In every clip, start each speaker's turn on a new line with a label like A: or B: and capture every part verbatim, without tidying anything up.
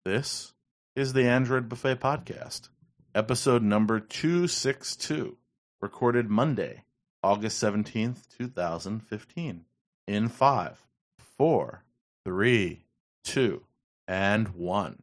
A: This is the Android Buffet Podcast, episode number two sixty-two, recorded Monday, August seventeenth, twenty fifteen, in five, four, three, two, and one.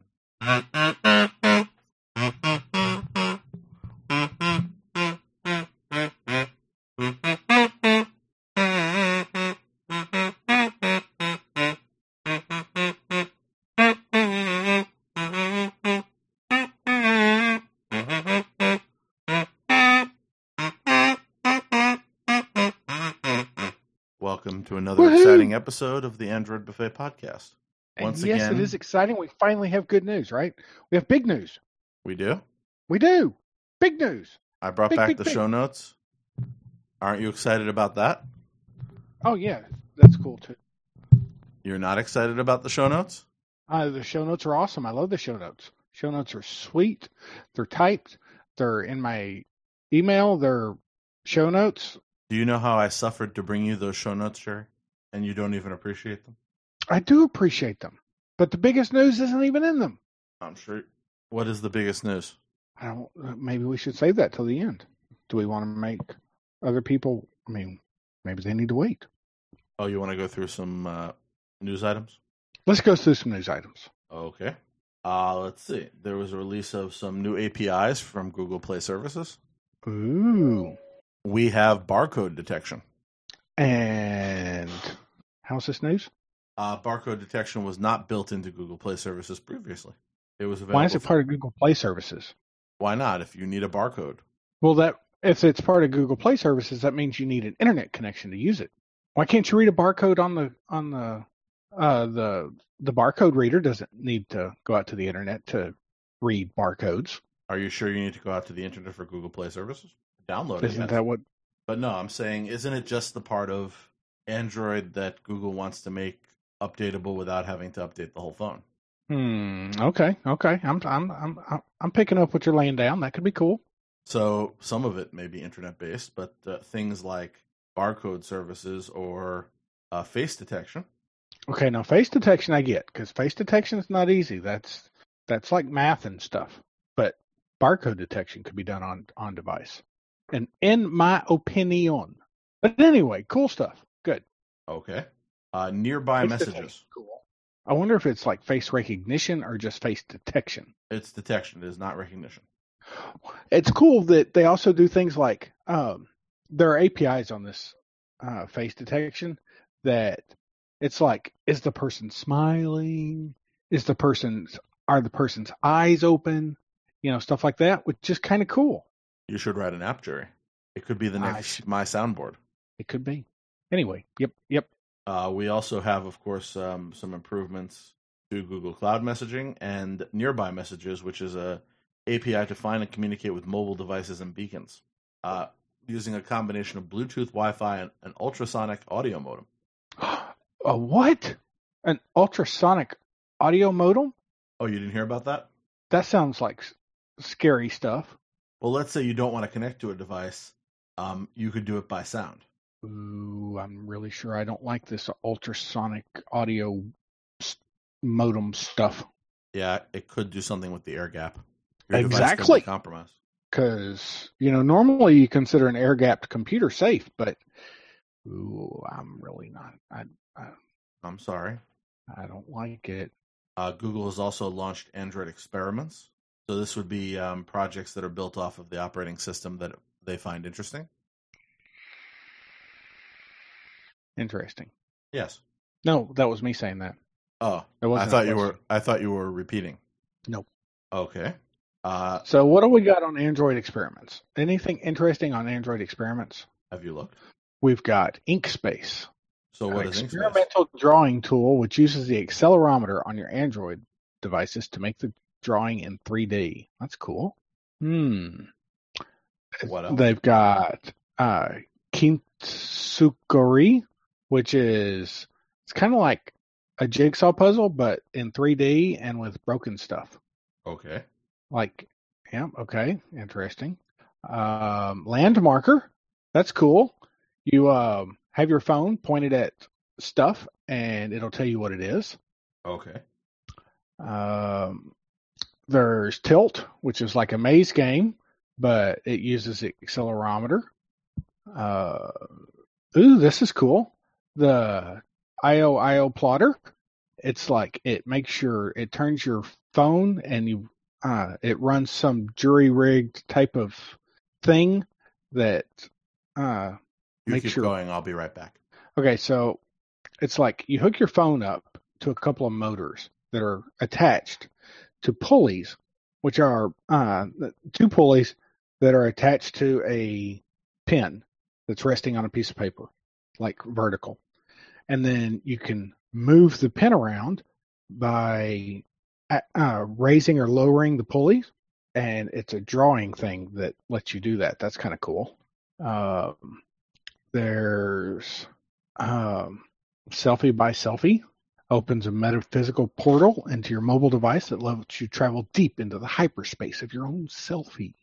A: Welcome to another
B: Woohoo!
A: exciting episode of the Android Buffet Podcast. Once
B: and yes,
A: again,
B: it is exciting. We finally have good news, right? We have big news.
A: we do.
B: We do. Big news.
A: I brought
B: Big,
A: back
B: big,
A: the
B: big.
A: show notes. Aren't you excited about that?
B: Oh, yeah. That's cool, too.
A: You're not excited about the show notes?
B: Uh, the show notes are awesome. I love the show notes. Show notes are sweet. They're typed. They're in my email. They're show notes.
A: Do you know how I suffered to bring you those show notes, Jerry? And you don't even appreciate them?
B: I do appreciate them. But the biggest news isn't even in them.
A: I'm sure. What is the biggest news?
B: I don't. Maybe we should save that till the end. Do we want to make other people? I mean, maybe they need to wait.
A: Oh, you want to go through some uh, news items?
B: Let's go through some news items.
A: Okay. Uh, let's see. There was a release of some new A P Is from Google Play Services.
B: Ooh.
A: We have barcode detection.
B: And how's this news?
A: Uh, barcode detection was not built into Google Play Services previously. It was available.
B: Why is it part of Google Play Services?
A: Why not? If you need a barcode.
B: Well, that if it's part of Google Play Services, that means you need an internet connection to use it. Why can't you read a barcode on the on the uh, the the barcode reader? Doesn't need to go out to the internet to read barcodes.
A: Are you sure you need to go out to the internet for Google Play Services? Download it.
B: Isn't
A: yes.
B: that what?
A: But no, I'm saying, isn't it just the part of Android that Google wants to make updatable without having to update the whole phone?
B: Hmm. Okay. Okay. I'm I'm I'm I'm I'm picking up what you're laying down. That could be cool.
A: So some of it may be internet based, but uh, things like barcode services or uh, face detection.
B: Okay. Now face detection I get because face detection is not easy. That's that's like math and stuff. But barcode detection could be done on on device. And in my opinion. But anyway, cool stuff. Good.
A: Okay. Uh, nearby
B: Face
A: messages.
B: detection, cool. I wonder if it's like face recognition or just face detection.
A: It's detection. It is not recognition.
B: It's cool that they also do things like um, there are A P Is on this uh, face detection that it's like, is the person smiling? Is the person's are the person's eyes open? You know, stuff like that, which is kind of cool.
A: You should write an app, Jerry. It could be the
B: I
A: next
B: should-
A: My Soundboard.
B: It could be. Anyway, yep, yep.
A: Uh, we also have, of course, um, some improvements to Google Cloud Messaging and Nearby Messages, which is a A P I to find and communicate with mobile devices and beacons uh, using a combination of Bluetooth, Wi-Fi, and an ultrasonic audio modem.
B: A what? An ultrasonic audio modem?
A: Oh, you didn't hear about that?
B: That sounds like s- scary stuff.
A: Well, let's say you don't want to connect to a device. Um, you could do it by sound.
B: Ooh, I'm really sure I don't like this ultrasonic audio s- modem stuff.
A: Yeah, it could do something with the air gap. Your device could
B: Exactly.
A: be compromised.
B: Because, you know, normally you consider an air-gapped computer safe, but ooh, I'm really not. I, I,
A: I'm sorry.
B: I don't like it.
A: Uh, Google has also launched Android Experiments. So this would be um, projects that are built off of the operating system that they find interesting.
B: Interesting.
A: Yes.
B: No, that was me saying that.
A: Oh,
B: That
A: I
B: wasn't a
A: thought you
B: question.
A: were. I thought you were repeating.
B: Nope.
A: Okay. Uh,
B: So what do we got on Android Experiments? Anything interesting on Android Experiments?
A: have you looked?
B: We've got Inkspace,
A: So
B: an
A: what is Inkspace?
B: experimental drawing tool which uses the accelerometer on your Android devices to make the drawing in three D. That's cool. Hmm.
A: What else?
B: They've got uh, Kintsukuri, which is it's kind of like a jigsaw puzzle, but in three D and with broken stuff.
A: Okay.
B: Like, yeah, okay, interesting. Um, Landmarker, that's cool. You um, have your phone pointed at stuff, and it'll tell you what it is.
A: Okay.
B: Um, there's Tilt, which is like a maze game, but it uses the accelerometer. Uh, ooh, this is cool. The I O I O plotter. It's like it makes sure it turns your phone and you uh, it runs some jury rigged type of thing that uh,
A: You
B: makes
A: keep
B: sure.
A: going. I'll be right back.
B: Okay, so it's like you hook your phone up to a couple of motors that are attached to pulleys, which are uh, two pulleys that are attached to a pin that's resting on a piece of paper, like vertical. And then you can move the pin around by uh, raising or lowering the pulleys. And it's a drawing thing that lets you do that. That's kind of cool. Um, there's um, Selfie by Selfie. Opens a metaphysical portal into your mobile device that lets you travel deep into the hyperspace of your own selfie.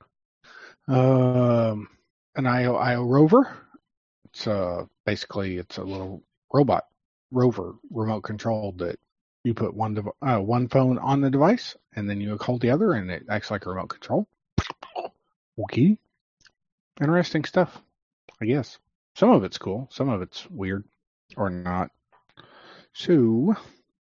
B: Um, an I O I O rover. It's uh, basically it's a little robot rover, remote controlled, that you put one dev- uh, one phone on the device and then you hold the other and it acts like a remote control. Okay, interesting stuff. I guess some of it's cool, some of it's weird or not. So,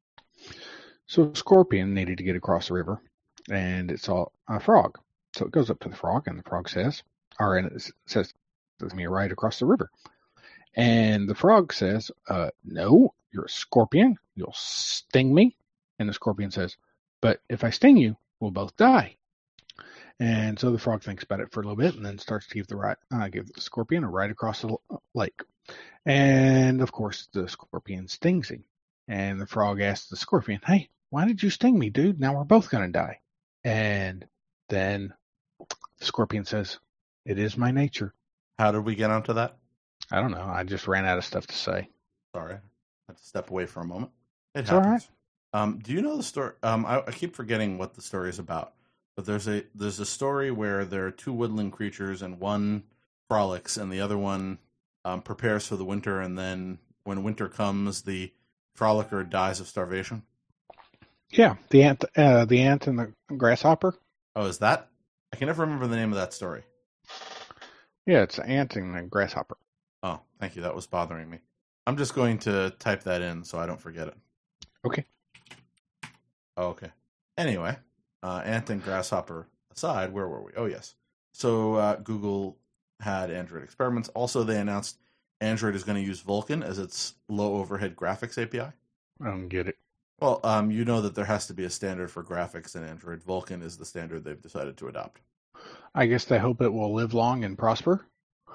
B: so Scorpion needed to get across the river, and it saw a frog. So it goes up to the frog, and the frog says, or and it says, "Let me ride across the river." And the frog says, uh, "No, you're a scorpion. You'll sting me." And the scorpion says, "But if I sting you, we'll both die." And so the frog thinks about it for a little bit, and then starts to give the right, uh, give the scorpion a ride across the lake. And of course, the scorpion stings him. And the frog asks the scorpion, "Hey, why did you sting me, dude? Now we're both going to die." And then the scorpion says, "It is my nature."
A: How did we get onto that?
B: I don't know. I just ran out of stuff to say.
A: Sorry. I had to step away for a moment. It
B: It's
A: happens.
B: all right.
A: Um, do you know the story? Um, I, I keep forgetting what the story is about. But there's a there's a story where there are two woodland creatures and one frolics and the other one um, prepares for the winter, and then when winter comes, the frolicker dies of starvation.
B: Yeah, the ant, uh, the ant and the grasshopper.
A: Oh, is that? I can never remember the name of that story.
B: Yeah, it's the ant and the grasshopper.
A: Oh, thank you. That was bothering me. I'm just going to type that in so I don't forget it.
B: Okay.
A: Oh, okay. Anyway, uh, ant and grasshopper aside, where were we? Oh, yes. So uh, Google had Android experiments. Also, they announced Android is going to use Vulkan as its low overhead graphics A P I.
B: I don't get it.
A: Well, um, you know that there has to be a standard for graphics in Android. Vulkan is the standard they've decided to adopt.
B: I guess they hope it will live long and prosper.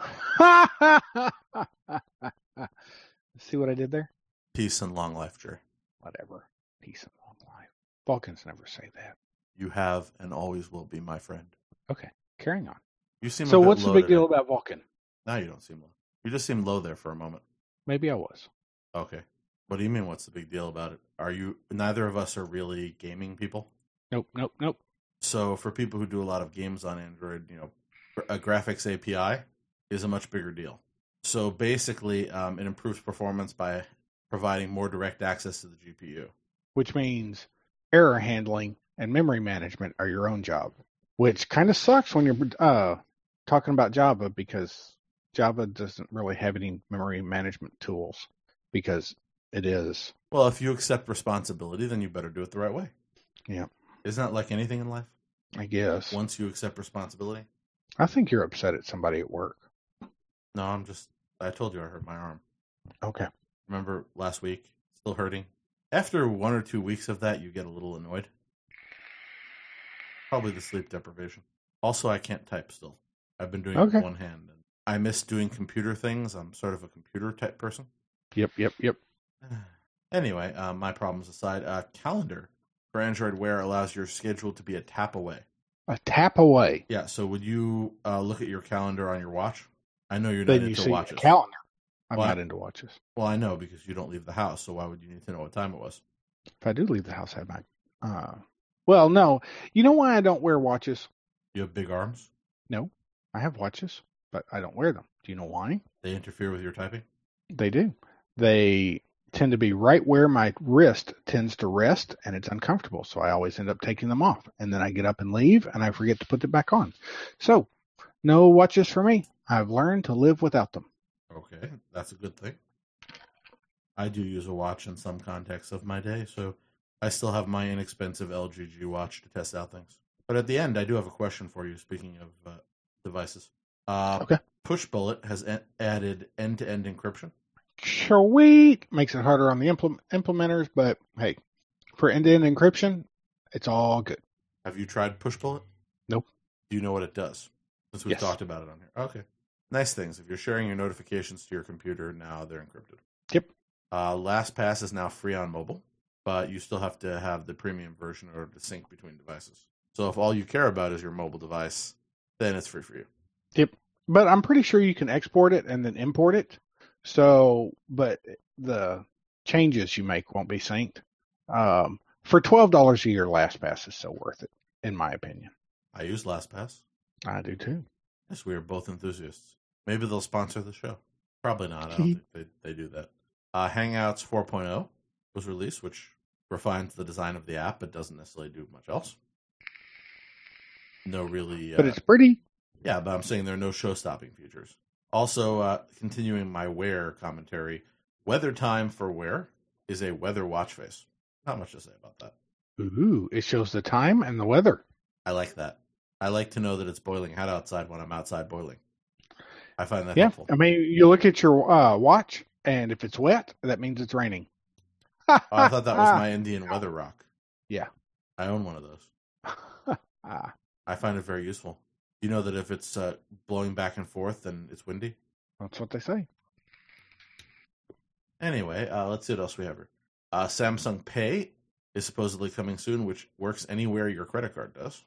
B: See what I did there?
A: Peace and long life, Jerry.
B: Whatever. Peace and long life. Vulcans never say that.
A: You have and always will be my friend.
B: Okay, carrying on.
A: You seem
B: so
A: a bit
B: what's
A: low
B: the big
A: today.
B: deal about Vulcan?
A: No, you don't seem low. You just seem low there for a moment.
B: Maybe I was.
A: Okay. What do you mean, what's the big deal about it? Are you, neither of us are really gaming people?
B: Nope, nope, nope.
A: So for people who do a lot of games on Android, you know, a graphics A P I is a much bigger deal. So basically, um, it improves performance by providing more direct access to the G P U.
B: Which means error handling and memory management are your own job. Which kind of sucks when you're uh, talking about Java, because Java doesn't really have any memory management tools, because it is.
A: Well, if you accept responsibility, then you better do it the right way.
B: Yeah.
A: Isn't that like anything in life?
B: I guess.
A: Once you accept responsibility?
B: I think you're upset at somebody at work.
A: No, I'm just, I told you I hurt my arm.
B: Okay.
A: Remember last week? Still hurting. After one or two weeks of that, you get a little annoyed. Probably the sleep deprivation. Also, I can't type still. I've been doing it
B: Okay.
A: with one hand. And I miss doing computer things. I'm sort of a computer type person.
B: Yep, yep, yep.
A: Anyway, uh, my problems aside, uh, Calendar for Android Wear allows your schedule to be a tap away.
B: A tap away.
A: Yeah, so would you uh, look at your calendar on your watch? I know you're not
B: Then you
A: into
B: see
A: watches.
B: a calendar. I'm
A: Well,
B: not into watches.
A: Well, I know because you don't leave the house, so why would you need to know what time it was?
B: If I do leave the house, I might. Uh, well, no. You know why I don't wear watches?
A: You have big arms?
B: No. I have watches, but I don't wear them. Do you know why?
A: They interfere with your typing?
B: They do. They tend to be right where my wrist tends to rest, and it's uncomfortable. So I always end up taking them off, and then I get up and leave, and I forget to put them back on. So no watches for me. I've learned to live without them.
A: Okay, that's a good thing. I do use a watch in some contexts of my day, so I still have my inexpensive L G G watch to test out things. But at the end, I do have a question for you, speaking of uh, devices. Uh,
B: Okay.
A: PushBullet has a- added end-to-end encryption.
B: Sweet. Makes it harder on the implement- implementers, but hey, for end-to-end encryption, it's all good.
A: Have you tried PushBullet?
B: Nope.
A: Do you know what it does? Since we've
B: Yes.
A: talked about it on here. Okay. Nice things. If you're sharing your notifications to your computer, now they're encrypted.
B: Yep.
A: Uh, LastPass is now free on mobile, but you still have to have the premium version in order to sync between devices. So if all you care about is your mobile device, then it's free for you.
B: Yep. But I'm pretty sure you can export it and then import it. So, but the changes you make won't be synced. Um, for twelve dollars a year, LastPass is so worth it, in my opinion.
A: I use LastPass.
B: I do too.
A: Yes, we are both enthusiasts. Maybe they'll sponsor the show. Probably not. I don't think they, they do that. Uh, Hangouts four point oh was released, which refines the design of the app, but doesn't necessarily do much else. No really... Uh,
B: But it's pretty.
A: Yeah, but I'm saying there are no show-stopping features. Also, uh, continuing my Wear commentary, Weather Time for Wear is a weather watch face. Not much to say about that.
B: Ooh, it shows the time and the weather.
A: I like that. I like to know that it's boiling hot outside when I'm outside boiling. I find that
B: Yeah.
A: helpful.
B: I mean, you look at your uh, watch, and if it's wet, that means it's raining.
A: Oh, I thought that was my Indian weather rock.
B: Yeah.
A: I own one of those.
B: Ah,
A: I find it very useful. You know that if it's uh, blowing back and forth, then it's windy?
B: that's what they say.
A: Anyway, uh, let's see what else we have here. Uh, Samsung Pay is supposedly coming soon, which works anywhere your credit card does.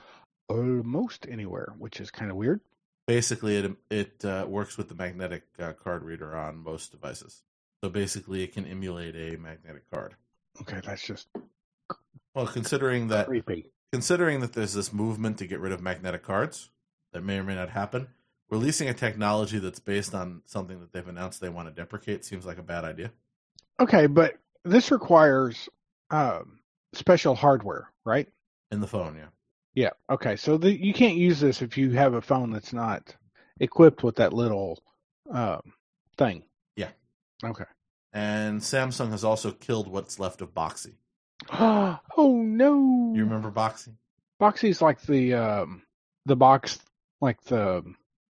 B: Almost anywhere, which is kind of weird.
A: Basically, it it uh, works with the magnetic uh, card reader on most devices. So basically, it can emulate a magnetic card.
B: Okay, that's just
A: Well, considering that
B: creepy.
A: considering that there's this movement to get rid of magnetic cards, that may or may not happen, releasing a technology that's based on something that they've announced they want to deprecate seems like a bad idea.
B: Okay, but this requires um, special hardware, right?
A: In the phone, yeah.
B: Yeah. Okay, so the, you can't use this if you have a phone that's not equipped with that little um, thing.
A: Yeah.
B: Okay.
A: And Samsung has also killed what's left of Boxy.
B: Oh no!
A: You remember Boxy?
B: Boxy's like the um, the box, like the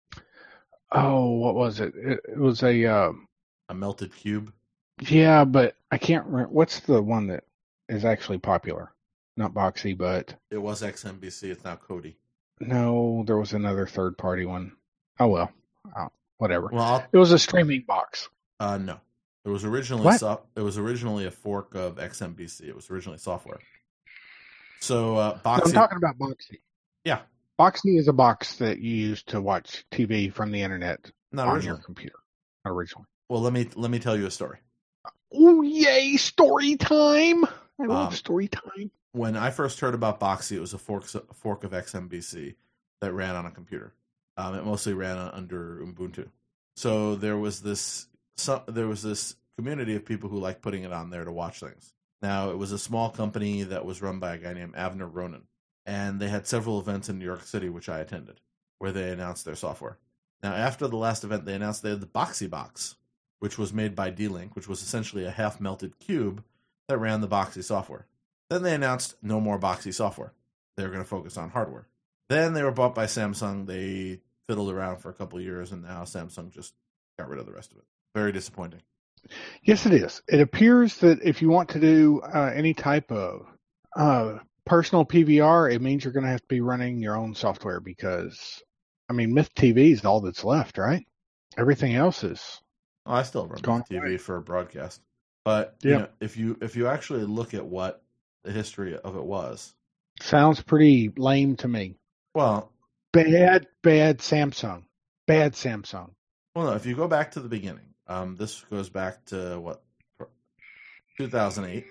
B: oh, what was it? It, it was a um,
A: A melted cube?
B: yeah, but I can't remember. What's the one that is actually popular? Not Boxy, but
A: It was X M B C. It's now Kodi.
B: no, there was another third party one. Oh well, oh, whatever.
A: Well, I'll,
B: It was a streaming box.
A: uh, no. It was originally
B: What?
A: so, it was originally a fork of X M B C. It was originally software. So uh,
B: No,
A: Boxy,
B: I'm talking about Boxy.
A: yeah,
B: Boxy is a box that you use to watch T V from the internet
A: not
B: on
A: originally.
B: your computer. Not originally.
A: Well, let me let me tell you a story.
B: Oh yay! Story time. I love
A: Um,
B: story time.
A: When I first heard about Boxy, it was a fork a fork of X M B C that ran on a computer. Um, it mostly ran on, under Ubuntu. So there was this some, there was this community of people who liked putting it on there to watch things. Now, it was a small company that was run by a guy named Avner Ronen, and they had several events in New York City, which I attended, where they announced their software. Now, after the last event, they announced they had the Boxy Box, which was made by D-Link, which was essentially a half-melted cube that ran the Boxy software. Then they announced no more Boxy software. They were going to focus on hardware. Then they were bought by Samsung. They fiddled around for a couple of years, and now Samsung just got rid of the rest of it. Very disappointing.
B: Yes, it is. It appears that if you want to do uh, any type of uh, personal P V R, it means you're going to have to be running your own software because, I mean, Myth T V is all that's left, right? Everything else is.
A: Oh, I still run
B: Gone
A: T V
B: away.
A: for broadcast, but you
B: Yep.
A: know, if you if you actually look at what the history of it was,
B: Sounds pretty lame to me.
A: well,
B: Bad, bad Samsung. Bad Samsung.
A: well, no, if you go back to the beginning, um, this goes back to what two thousand eight.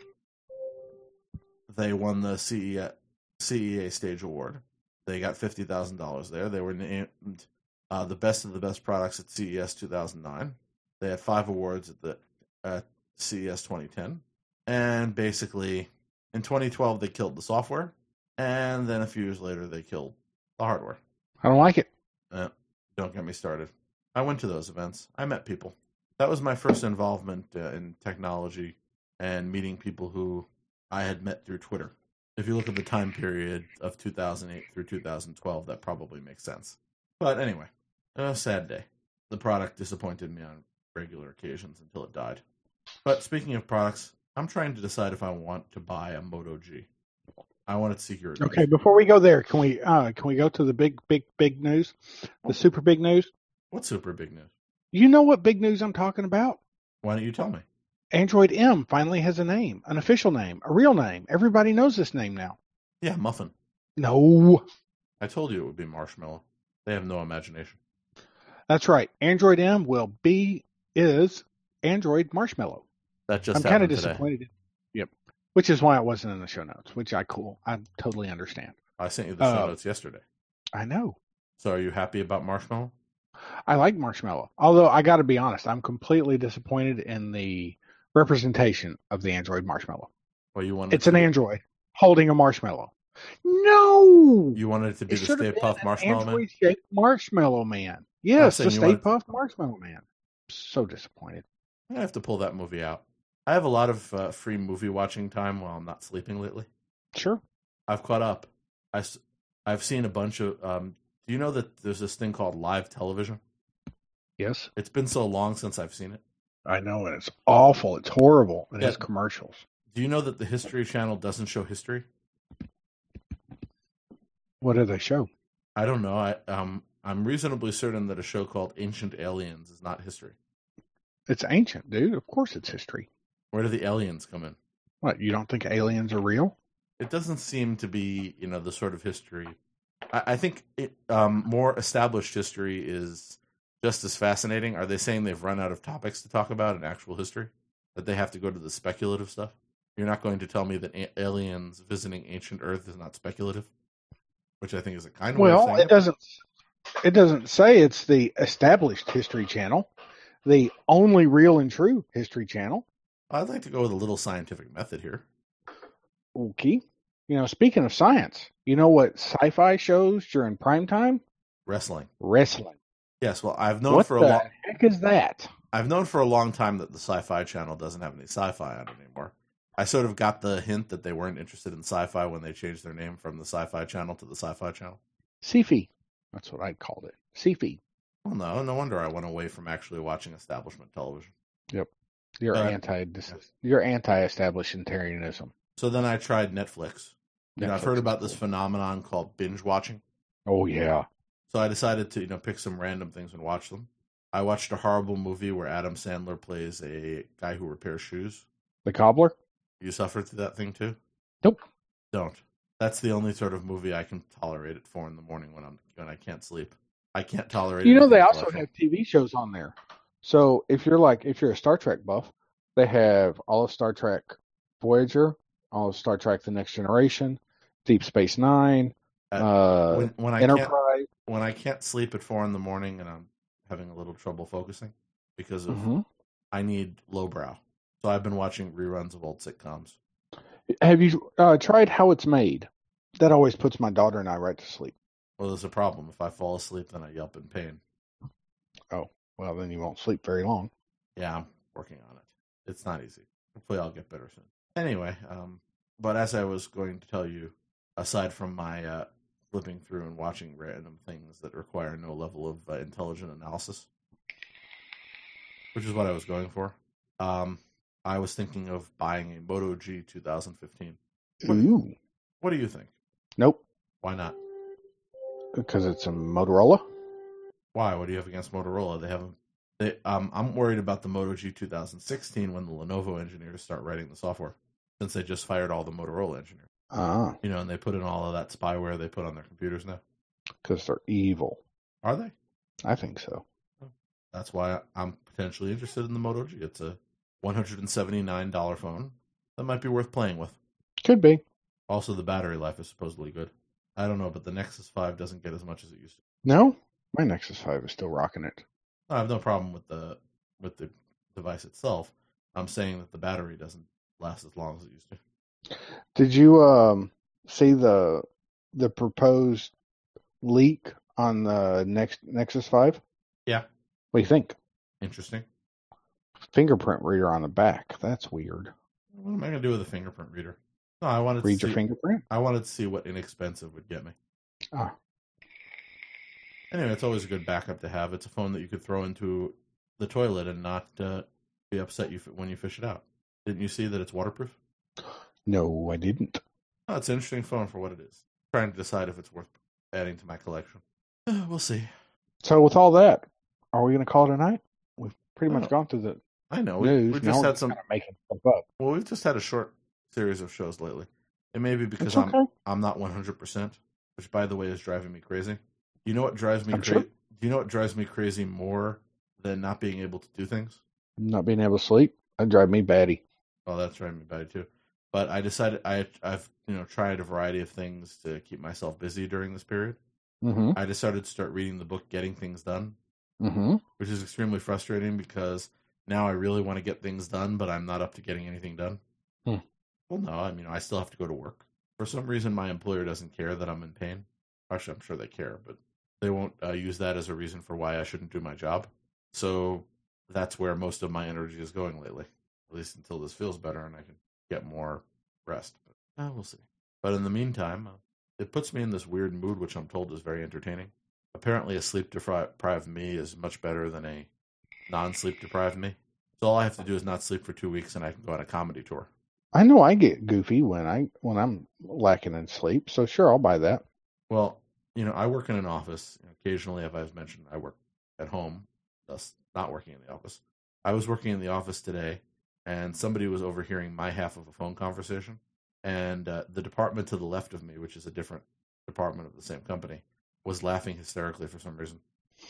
A: They won the C E A, C E A Stage Award. They got fifty thousand dollars there. They were named uh, the best of the best products at C E S two thousand nine. They had five awards at the uh, C E S twenty ten. And basically, in twenty twelve, they killed the software. And then a few years later, they killed the hardware.
B: I don't like it.
A: Eh, don't get me started. I went to those events. I met people. That was my first involvement uh, in technology and meeting people who I had met through Twitter. If you look at the time period of two thousand eight through two thousand twelve, that probably makes sense. But anyway, a sad day. The product disappointed me on regular occasions until it died. But speaking of products, I'm trying to decide if I want to buy a Moto G. I wanted to see your advice.
B: Okay, before we go there, can we uh, can we go to the big, big, big news? The super big news?
A: What's super big news?
B: You know what big news I'm talking about?
A: Why don't you tell me?
B: Android M finally has a name, an official name, a real name. Everybody knows this name now.
A: Yeah, Muffin.
B: No.
A: I told you it would be Marshmallow. They have no imagination.
B: That's right. Android M will be, is Android Marshmallow.
A: That just
B: I'm kind of
A: happened today.
B: disappointed. Yep. Which is why it wasn't in the show notes, which I cool. I totally understand.
A: I sent you the show
B: Uh,
A: notes yesterday.
B: I know.
A: So are you happy about Marshmallow?
B: I like Marshmallow. Although I got to be honest, I'm completely disappointed in the representation of the Android Marshmallow.
A: Well, you wanted
B: It's
A: it
B: an
A: to be-
B: Android holding a marshmallow. No.
A: You wanted it to be
B: It
A: the
B: should have
A: Stay
B: been
A: Puft
B: an
A: Marshmallow Man?
B: Android-shaped Marshmallow Man. Yes,
A: saying
B: the
A: you
B: Stay
A: wanted-
B: Puft Marshmallow Man. So disappointed.
A: I have to pull that movie out. I have a lot of uh, free movie watching time while I'm not sleeping lately.
B: Sure.
A: I've caught up. I, have seen a bunch of... Um, do you know that there's this thing called live television?
B: Yes.
A: It's been so long since I've seen it.
B: I know, and it's awful. It's horrible. It
A: Yeah.
B: has commercials.
A: Do you know that the History Channel doesn't show history?
B: What do they show?
A: I don't know. I, um, I'm reasonably certain that a show called Ancient Aliens is not history.
B: It's ancient, dude. Of course it's history.
A: Where do the aliens come in?
B: What, you don't think aliens are real?
A: It doesn't seem to be, you know, the sort of history. I, I think it, um, more established history is just as fascinating. Are they saying they've run out of topics to talk about in actual history? That they have to go to the speculative stuff? You're not going to tell me that a- aliens visiting ancient Earth is not speculative? Which I think is a kind of way of
B: Well,
A: saying
B: it doesn't. It doesn't say it's the established History Channel, the only real and true History Channel.
A: I'd like to go with a little scientific method here.
B: Okay. You know, speaking of science, you know what sci-fi shows during prime time?
A: Wrestling.
B: Wrestling.
A: Yes, well, I've known
B: What
A: for a
B: the
A: long
B: heck is that?
A: I've known for a long time that the Sci-Fi Channel doesn't have any sci-fi on it anymore. I sort of got the hint that they weren't interested in sci-fi when they changed their name from the Sci-Fi Channel to the Sci-Fi Channel.
B: Sci-Fi. That's what I called it. Sci-Fi.
A: Well, no, no wonder I went away from actually watching establishment television.
B: You're
A: Uh,
B: anti. You're anti-establishmentarianism.
A: So then I tried Netflix. You know, I've
B: Netflix
A: heard
B: is
A: about this
B: cool.
A: phenomenon called binge watching.
B: Oh yeah.
A: So I decided to, you know, pick some random things and watch them. I watched a horrible movie where Adam Sandler plays a guy who repairs shoes.
B: The Cobbler.
A: You suffered through that thing too?
B: Nope.
A: Don't. That's the only sort of movie I can tolerate at four in the morning when I'm when I can't sleep. I can't tolerate.
B: You know, they
A: anything
B: also
A: intellectual.
B: have T V shows on there. So if you're like, if you're a Star Trek buff, they have all of Star Trek Voyager, all of Star Trek The Next Generation, Deep Space Nine,
A: Uh,
B: uh,
A: when when I can't
B: Enterprise.
A: when I can't sleep at four in the morning and I'm having a little trouble focusing because of
B: Mhm.
A: I need lowbrow. So I've been watching reruns of old sitcoms.
B: Have you uh, tried How It's Made? That always puts my daughter and I right to sleep.
A: Well, there's a problem. If I fall asleep, then I yelp in pain.
B: Oh, well, then you won't sleep very long.
A: Yeah, I'm working on it. It's not easy. Hopefully, I'll get better soon. Anyway, um, but as I was going to tell you, aside from my uh, flipping through and watching random things that require no level of uh, intelligent analysis, which is what I was going for, um, I was thinking of buying a Moto G twenty fifteen. What,
B: Ooh.
A: what do you think?
B: Nope.
A: Why not?
B: Because it's a Motorola?
A: Why? What do you have against Motorola? They haven't. They, um, I'm worried about the Moto G twenty sixteen when the Lenovo engineers start writing the software, since they just fired all the Motorola engineers.
B: Ah,
A: You know, and they put in all of that spyware they put on their computers now.
B: because they're evil.
A: Are they?
B: I think so.
A: That's why I'm potentially interested in the Moto G. It's a one hundred seventy-nine dollars phone that might be worth playing with.
B: Could be.
A: Also, the battery life is supposedly good. I don't know, but the Nexus five doesn't get as much as it used to.
B: No? My Nexus five is still rocking it.
A: I have no problem with the with the device itself. I'm saying that the battery doesn't last as long as it used to.
B: Did you um see the the proposed leak on the next Nexus five?
A: Yeah.
B: What do you think?
A: Interesting.
B: Fingerprint reader on the back. That's weird.
A: What am I going to do with a fingerprint reader? No, I wanted
B: Read
A: to
B: your
A: see,
B: fingerprint?
A: I wanted to see what inexpensive would get me.
B: Ah.
A: Anyway, it's always a good backup to have. It's a phone that you could throw into the toilet and not uh, be upset you when you fish it out. Didn't you see that it's waterproof?
B: No, I didn't.
A: Oh, it's an interesting phone for what it is. I'm trying to decide if it's worth adding to my collection. Uh, we'll see.
B: So with all that, are we going to call it a night? We've pretty
A: I
B: much
A: don't-
B: gone through the
A: I know. We,
B: news.
A: we
B: Now
A: just
B: we're
A: had some.
B: kind of making stuff up.
A: Well, we've just had a short series of shows lately. It may be because
B: It's
A: I'm
B: okay.
A: I'm not one hundred percent, which by the way is driving me crazy. You know what drives me
B: I'm
A: crazy?
B: sure.
A: Do you know what drives me crazy more than not being able to do things?
B: Not being able to sleep, that drive me batty.
A: Well, that's driving me bad too. But I decided I I've you know tried a variety of things to keep myself busy during this period.
B: Mm-hmm.
A: I decided to start reading the book Getting Things Done,
B: Mm-hmm.
A: which is extremely frustrating because now I really want to get things done, but I'm not up to getting anything done.
B: Hmm.
A: Well, no, I mean I still have to go to work. For some reason, my employer doesn't care that I'm in pain. Actually, I'm sure they care, but they won't uh, use that as a reason for why I shouldn't do my job. So that's where most of my energy is going lately, at least until this feels better and I can get more rest. But uh, we'll see. But in the meantime, uh, it puts me in this weird mood, which I'm told is very entertaining. Apparently, a sleep deprived me is much better than a non-sleep deprived me. So all I have to do is not sleep for two weeks, and I can go on a comedy tour.
B: I know I get goofy when I when I'm lacking in sleep, so sure, I'll buy that.
A: Well, you know, I work in an office. Occasionally, as I've mentioned, I work at home, thus not working in the office. I was working in the office today, and somebody was overhearing my half of a phone conversation. And uh, the department to the left of me, which is a different department of the same company, was laughing hysterically for some reason.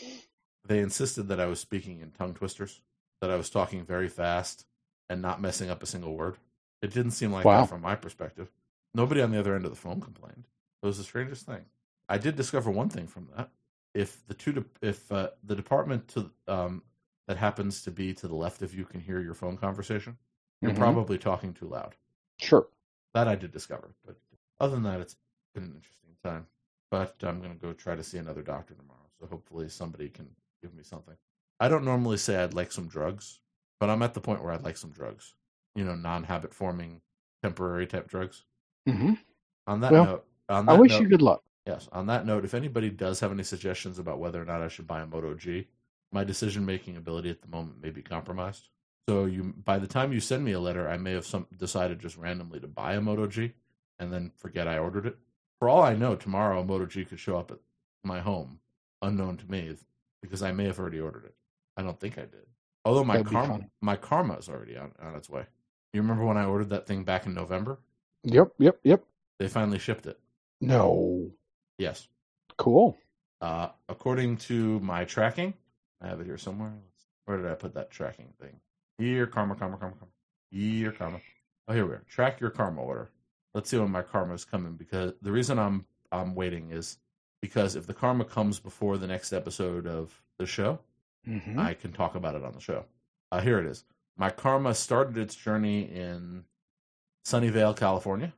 A: They insisted that I was speaking in tongue twisters, that I was talking very fast and not messing up a single word. It didn't seem like
B: Wow.
A: that from my perspective. Nobody on the other end of the phone complained. It was the strangest thing. I did discover one thing from that. If the two, de- if uh, the department to um, that happens to be to the left of you can hear your phone conversation, you're
B: Mhm.
A: probably talking too loud.
B: Sure.
A: That I did discover. But other than that, it's been an interesting time. But I'm going to go try to see another doctor tomorrow. So hopefully somebody can give me something. I don't normally say I'd like some drugs, but I'm at the point where I'd like some drugs. You know, non-habit forming, temporary type drugs.
B: Mm-hmm.
A: On that
B: Well,
A: note, on that
B: I wish
A: note,
B: you good luck.
A: yes. On that note, if anybody does have any suggestions about whether or not I should buy a Moto G, my decision-making ability at the moment may be compromised. So you, by the time you send me a letter, I may have some decided just randomly to buy a Moto G and then forget I ordered it. For all I know, tomorrow a Moto G could show up at my home, unknown to me, because I may have already ordered it. I don't think I did. Although my
B: That'd be
A: karma,
B: fun.
A: my karma is already on, on its way. You remember when I ordered that thing back in November?
B: Yep, yep, yep.
A: They finally shipped it.
B: No.
A: Yes.
B: Cool.
A: Uh, according to my tracking, I have it here somewhere. Where did I put that tracking thing? Here, karma, karma, karma, karma. Here, karma. Oh, here we are. Track your karma order. Let's see when my karma is coming, because the reason I'm I'm waiting is because if the karma comes before the next episode of the show,
B: Mm-hmm.
A: I can talk about it on the show. Uh, here it is. My karma started its journey in Sunnyvale, California.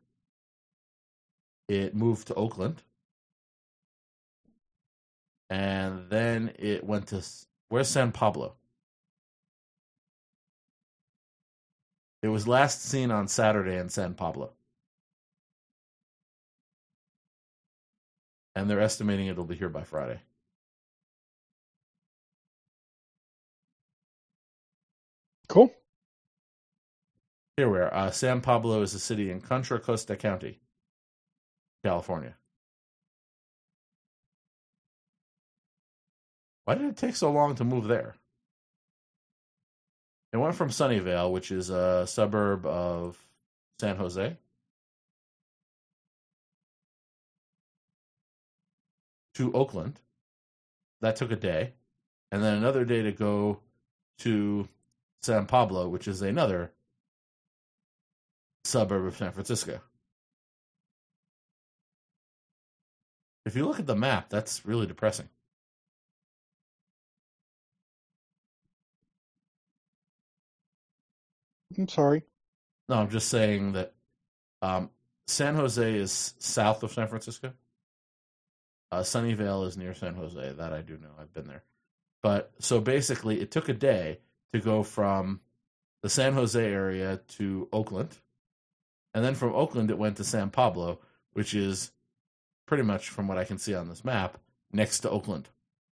A: It moved to Oakland. And then it went to, where's San Pablo? It was last seen on Saturday in San Pablo. And they're estimating it'll be here by Friday.
B: Cool.
A: Here we are. Uh, San Pablo is a city in Contra Costa County, California. Why did it take so long to move there? It went from Sunnyvale, which is a suburb of San Jose, to Oakland. That took a day. And then another day to go to San Pablo, which is another suburb of San Francisco. If you look at the map, that's really depressing.
B: I'm sorry.
A: No, I'm just saying that um, San Jose is south of San Francisco. Uh, Sunnyvale is near San Jose. That I do know. I've been there. But so basically, it took a day to go from the San Jose area to Oakland. And then from Oakland, it went to San Pablo, which is pretty much, from what I can see on this map, next to Oakland.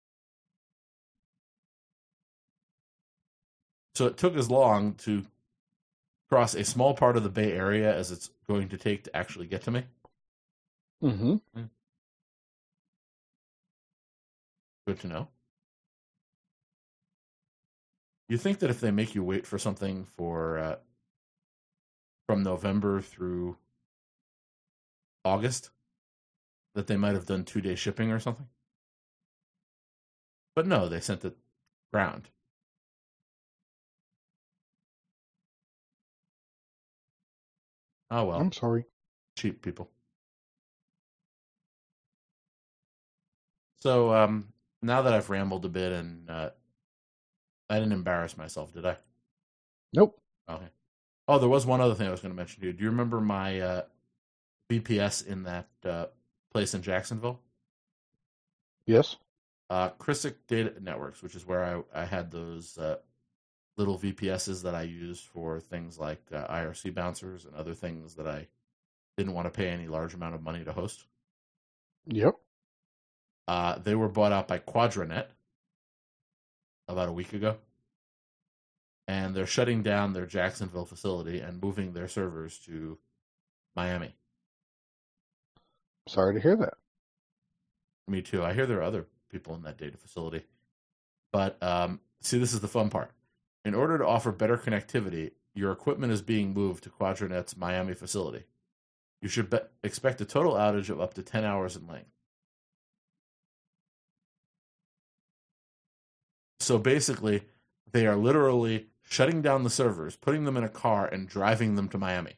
A: So it took as long to cross a small part of the Bay Area as it's going to take to actually get to me.
B: Mm-hmm.
A: Yeah. Good to know. You think that if they make you wait for something for uh, from November through August, that they might have done two-day shipping or something? But no, they sent it ground. Oh, well.
B: I'm sorry.
A: Cheap people. So, um, now that I've rambled a bit and uh, I didn't embarrass myself, did I?
B: Nope.
A: Okay. Oh, there was one other thing I was going to mention to you. Do you remember my uh, V P S in that uh, place in Jacksonville?
B: Yes.
A: Uh, Christic Data Networks, which is where I, I had those uh, little V P Ss that I used for things like uh, I R C bouncers and other things that I didn't want to pay any large amount of money to host.
B: Yep.
A: Uh, they were bought out by Quadranet about a week ago. And they're shutting down their Jacksonville facility and moving their servers to Miami.
B: Sorry to hear that.
A: Me too. I hear there are other people in that data facility. But um, see, this is the fun part. In order to offer better connectivity, your equipment is being moved to Quadranet's Miami facility. You should be- expect a total outage of up to ten hours in length. So basically, they are literally shutting down the servers, putting them in a car, and driving them to Miami.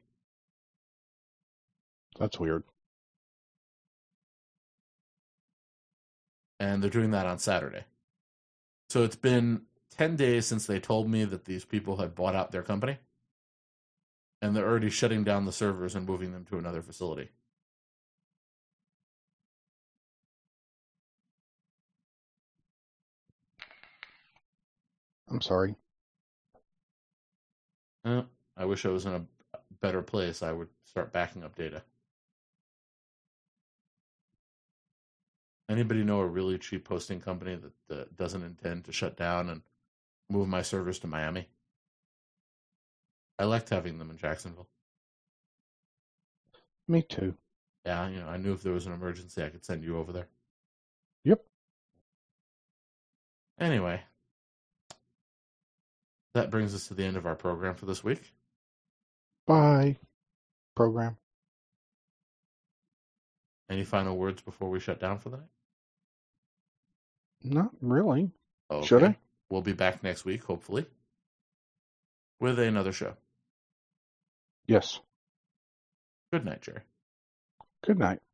B: That's weird.
A: And they're doing that on Saturday. So it's been ten days since they told me that these people had bought out their company. And they're already shutting down the servers and moving them to another facility.
B: I'm sorry.
A: Uh, I wish I was in a better place. I would start backing up data. Anybody know a really cheap hosting company that uh, doesn't intend to shut down and move my servers to Miami? I liked having them in Jacksonville.
B: Me too.
A: Yeah, you know, I knew if there was an emergency, I could send you over there.
B: Yep.
A: Anyway, that brings us to the end of our program for this week.
B: Bye, program.
A: Any final words before we shut down for the night?
B: Not really.
A: Okay.
B: Should I?
A: We'll be back next week, hopefully, with another show.
B: Yes.
A: Good night, Jerry.
B: Good night.